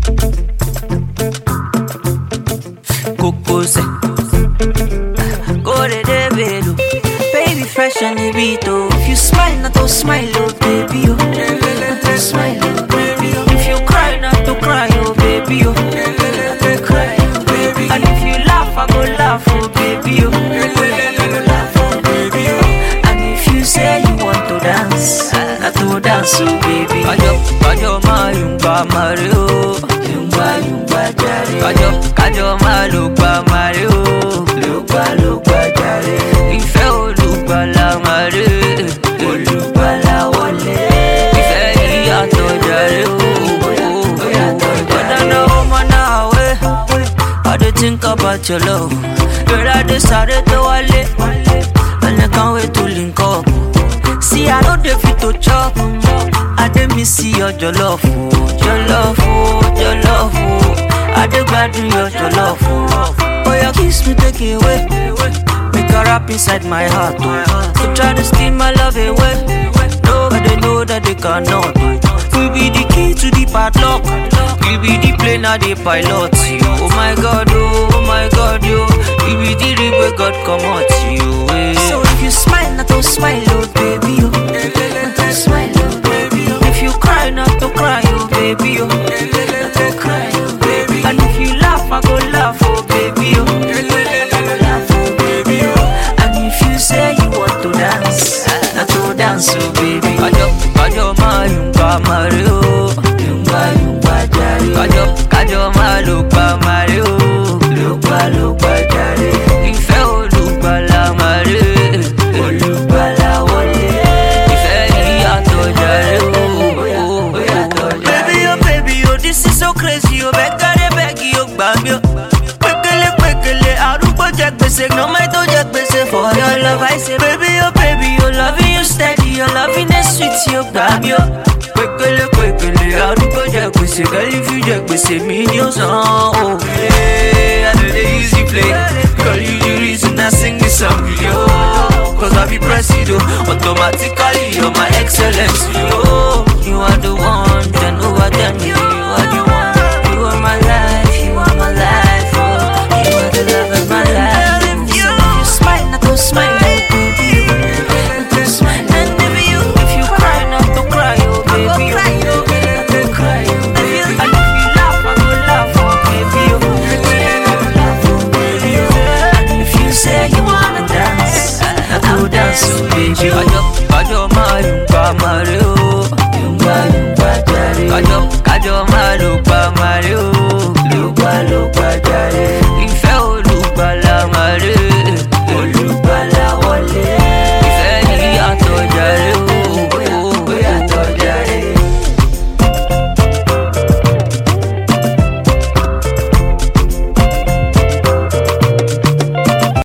Kokose, go de develo. Baby fresh on the beat, oh. If you smile, not to smile, oh baby, oh. Not to smile, oh baby, oh. If you cry, not to cry, oh baby, oh. Not to cry, oh baby. And if you laugh, I go laugh, oh baby, oh. Laugh, oh baby, oh. And if you say you want to dance, not to dance, oh baby. Kajo ma yumba Mario, yumba jare. Kajo ma lupa Mario, lupa jare. Ife olupa la mare, olupa la wale. Ife iyato jare, but I know man away. I dey think about your love. Girl, I decided to wale, and I can't wait to link up. See, I know the fit to chop. I dey miss your love, your love. I dey glad your love. Oh, your kiss me take it away. Make a rap inside my heart. So try to steal my love away. Nobody know that they cannot. We be the key to the padlock. We be the plane and the pilot. Oh my God, yo. We be the rib where God come out you. So if you smile, not to smile, oh baby, oh. Not to smile, oh baby, oh. If you cry, not to cry, oh baby, oh. Not to cry, oh baby. And if you laugh, I go laugh, oh baby, oh. Laugh, oh baby, oh. And if you say you want to dance, not to dance, oh baby. Kajo ma yumba Mario, yumba jare. Kajo ma lupa Mario, lupa jare. Ife olupa la mare, olupa la wale. Ife iyato jare, baby, oh, this is so crazy, oh. Beg you, gbami, oh. Kwekele, arugbo jẹ gbese, no matter jẹ gbese. For your love, I say, baby, oh, loving you steady, your loving is sweet, you gbami, oh. Kwekele, arugbo jẹ gbese, girl, if you jẹ gbese, millions, oh. Hey, I know the easy play, girl, you the reason I sing this song, yo. Cause I be pressed, automatically, you're my excellence, yo. You are the one, then over them, you are the one. You are my life, oh. You are the love of my life. So if you smile, not to smile, oh baby, not to smile, and if you cry, not to cry, oh baby, not to cry, oh baby. And if you laugh, I go laugh, oh baby, laugh, oh baby. And if you say you wanna dance, I will dance, oh baby. Kajo ma yumba Mario, yumba jare. Kajo ma lupa Mario, lupa jare.